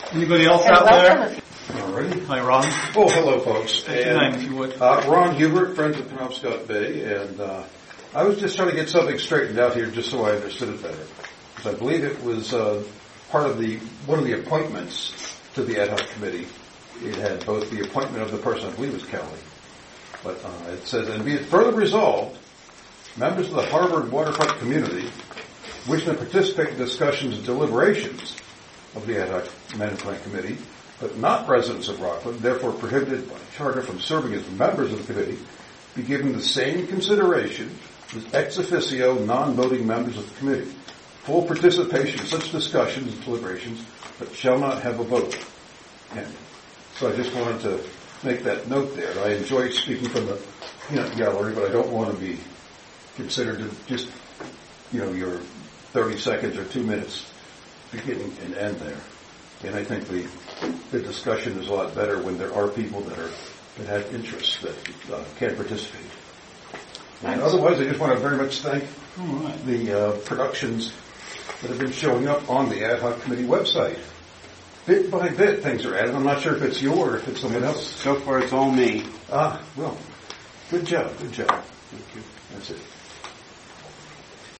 Anybody else And out welcome. there? All righty. Hi, Ron. Oh, hello, folks. State your name, if you would. Ron Hubert, Friends of Penobscot Bay, and I was just trying to get something straightened out here just so I understood it better. Because I believe it was part of one of the appointments to the ad hoc committee. It had both the appointment of the person, I believe it was Kelly, but it says, and be it further resolved, members of the Harvard waterfront community wishing to participate in discussions and deliberations of the ad hoc management committee, but not residents of Rockland, therefore prohibited by charter from serving as members of the committee, be given the same consideration as ex officio non-voting members of the committee. Full participation in such discussions and deliberations, but shall not have a vote. And so I just wanted to make that note there. I enjoy speaking from the peanut gallery, but I don't want to be considered to just, your 30 seconds or 2 minutes beginning and end there. And I think the discussion is a lot better when there are people that have interests that can participate. And otherwise, I just want to very much thank the productions that have been showing up on the ad hoc committee website. Bit by bit, things are added. I'm not sure if it's you or if it's someone else. So far, it's all me. Well, good job. Thank you. That's it.